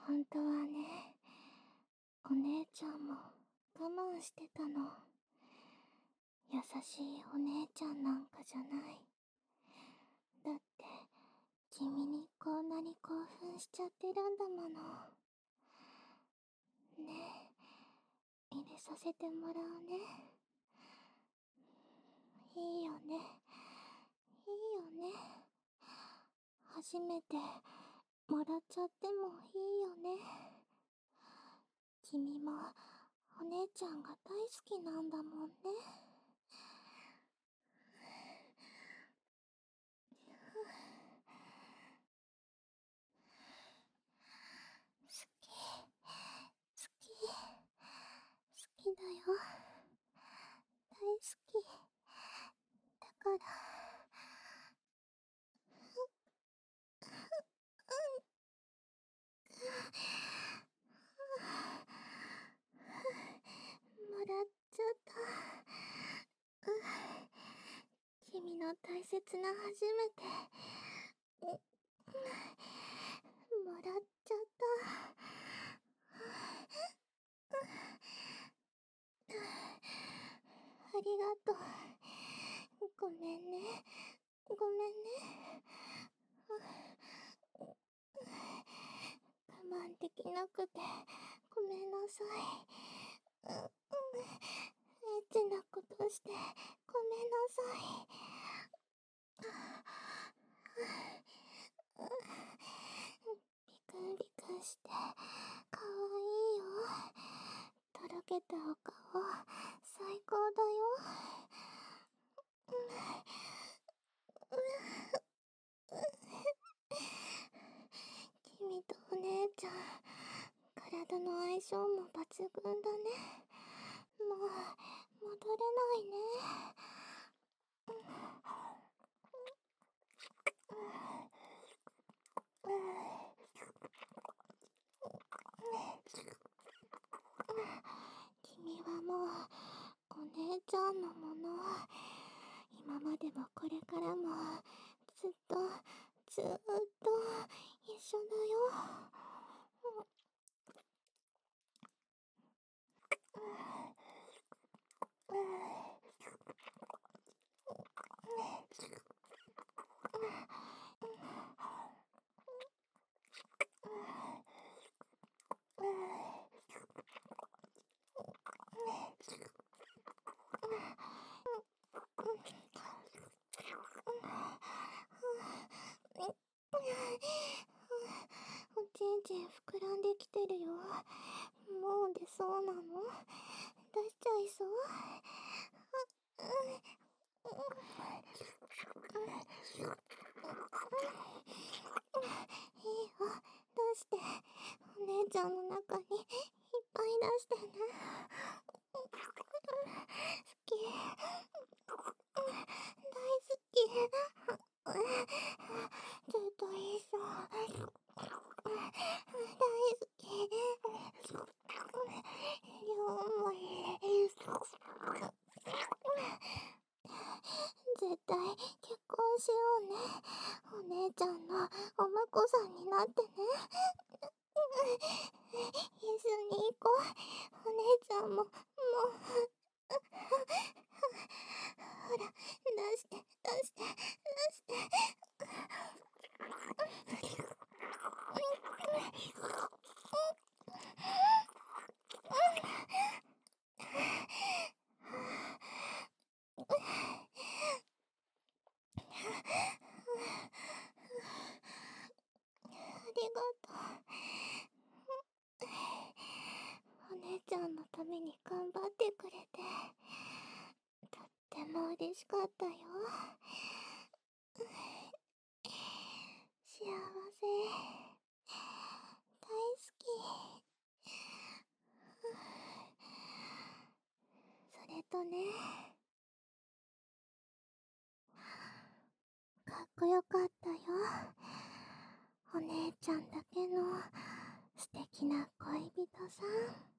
本当はね、お姉ちゃんも我慢してたの。優しいお姉ちゃんなんかじゃない。だって、君にこんなに興奮しちゃってるんだもの。ねえ、入れさせてもらうね。いいよね。いいよね。初めてもらっちゃってもいいよね。君もお姉ちゃんが大好きなんだもんね。好き、好き、好きだよ。大好き。だから、もらっちゃった。君の大切な初めて。もらっちゃった。ありがとう。ごめんね。ごめんね。我慢できなくてごめんなさい。エッチなことしてごめんなさい。ビクンビクンしてかわいいよ。とろけたお顔最高だよ。君とお姉ちゃん、体の相性も抜群だね。もう戻れないね。君はもうお姉ちゃんのもの。今までもこれからもずっとずっと一緒だよ。おちんちん膨らんできてるよ。もう出そうなの？出しちゃいそう？いいよ、出して。お姉ちゃんの中にいっぱい出してね。好き。大好き。ずっと一緒。大好き。両思い。絶対結婚しようね。お姉ちゃんのお婿さんになってね。一緒に行こう。お姉ちゃんも、もう、ほら、出して、出して、出して。ありがとう。お姉ちゃんのために頑張ってくれて、とっても嬉しかったよ。幸せ。大好き。それとね、かっこよかったよ。お姉ちゃんだけの素敵な恋人さん。